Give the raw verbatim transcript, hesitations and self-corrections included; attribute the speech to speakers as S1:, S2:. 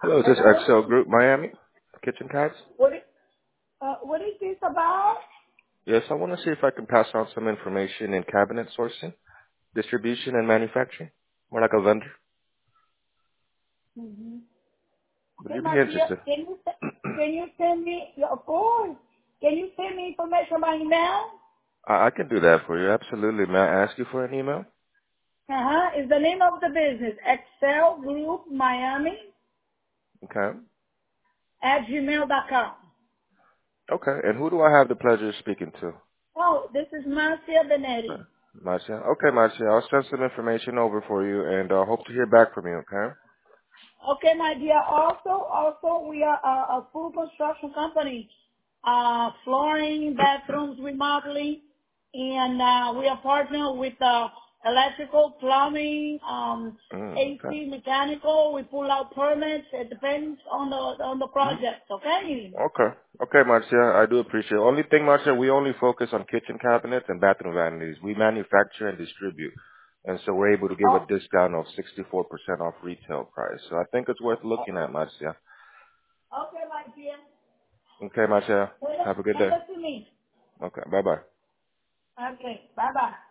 S1: Hello, is this
S2: Hello?
S1: Excel Group Miami? Kitchen Cats?
S2: What is, uh, what is this about?
S1: Yes, I want to see if I can pass on some information in cabinet sourcing, distribution, and manufacturing. More like a vendor.
S2: Mm-hmm.
S1: Would
S2: Okay,
S1: you be
S2: my dear,
S1: interested?
S2: can you, se- can you send me, yeah, of course, can you send me information by email?
S1: I, I can do that for you, absolutely. May I ask you for an email?
S2: Uh-huh. Is the name of the business Excel Group Miami
S1: Okay.
S2: at gmail dot com.
S1: Okay, and who do I have the pleasure of speaking to?
S2: Oh, this is Marcia
S1: Uh,
S2: Benetti.
S1: Marcia. Okay, Marcia, I'll send some information over for you, and I uh, hope to hear back from you, okay?
S2: Okay, my dear. Also, also, we are a, a full construction company, uh, flooring, bathrooms, remodeling, and uh, we are partner with uh, electrical, plumbing, um,
S1: Mm,
S2: A
S1: okay.
S2: C, mechanical. We pull out permits. It depends on the on the project. Okay.
S1: Okay. Okay, Marcia, I do appreciate it. Only thing, Marcia, we only focus on kitchen cabinets and bathroom vanities. We manufacture and distribute. And so we're able to give a
S2: Oh,
S1: discount of sixty-four percent off retail price. So I think it's worth
S2: oh,
S1: looking at, Marcia.
S2: okay, my dear.
S1: Okay, Marcia,
S2: Send it,
S1: have a good
S2: send
S1: day.
S2: it to me.
S1: Okay, bye-bye.
S2: Okay. Bye bye.